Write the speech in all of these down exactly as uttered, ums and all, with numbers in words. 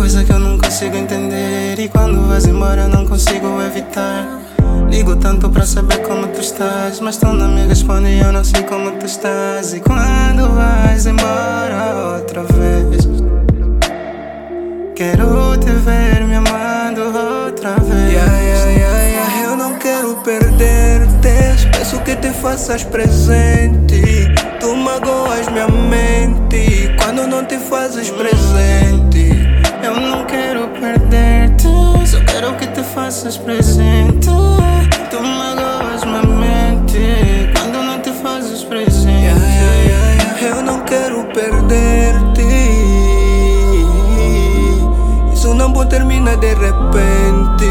coisa que eu não consigo entender, e quando vais embora eu não consigo evitar. Ligo tanto pra saber como tu estás, mas tu não me responde e eu não sei como tu estás. E quando vais embora outra vez, quero te ver me amando outra vez. Yeah, yeah, yeah, yeah. Eu não quero perder-te, peço que te faças presente. Tu magoas minha mente quando não te fazes presente. Eu não quero perder-te, só quero que te faças presente. Tu magoas minha mente quando não te fazes presente. Yeah, yeah, yeah, yeah. Eu não quero perder-te, isso não pode terminar de repente.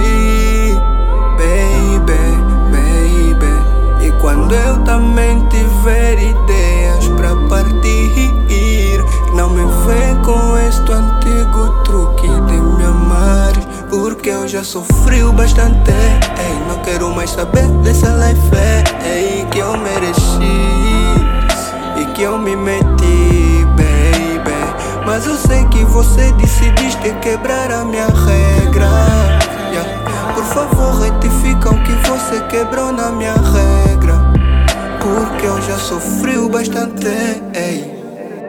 Baby, baby. E quando eu também tiver ideias pra partir, não me vem com este antigo truque de me amar, porque eu já sofri o bastante. Ei, não quero mais saber dessa life, ei, que eu mereci e que eu me meti, baby. Mas eu sei que você decidiste quebrar a minha regra. Yeah. Por favor, retifica o que você quebrou na minha regra, porque eu já sofri o bastante. Ei.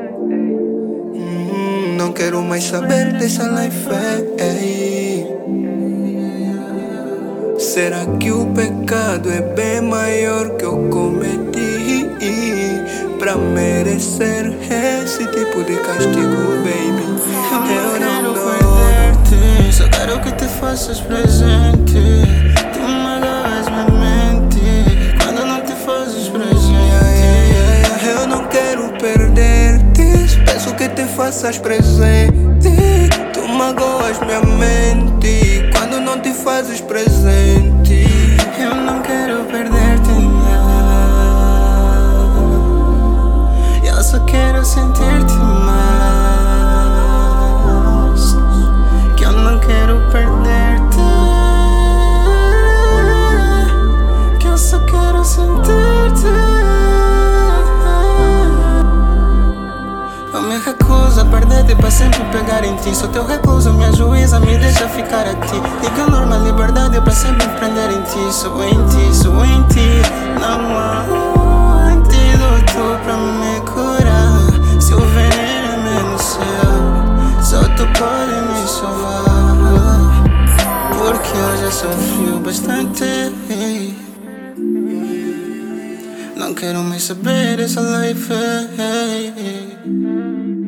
Hum, não quero mais saber dessa life. Ei. Será que o pecado é bem maior que eu cometi pra merecer esse tipo de castigo, baby? Eu não quero perder-te, só quero que te faças presente. Tu magoas minha mente quando não te fazes presente. Yeah, yeah, yeah. Eu não quero perder-te, peço que te faças presente. Tu magoas minha mente quando não te fazes presente. Eu não quero perder-te, não. Eu só quero sentir-te mais, que eu não quero perder-te, que eu só quero sentir-te. Eu me recuso a perder-te pra sempre pegar em ti. Só teu recuso me ajuiza, me deixa ficar a ti. Ignoro a liberdade pra sempre prender em ti. Sou em ti, sou em ti. Não há um antídoto pra me curar. Se o veneno é menos seu, só tu pode me salvar, porque eu já sofri o bastante. Não quero mais saber dessa life.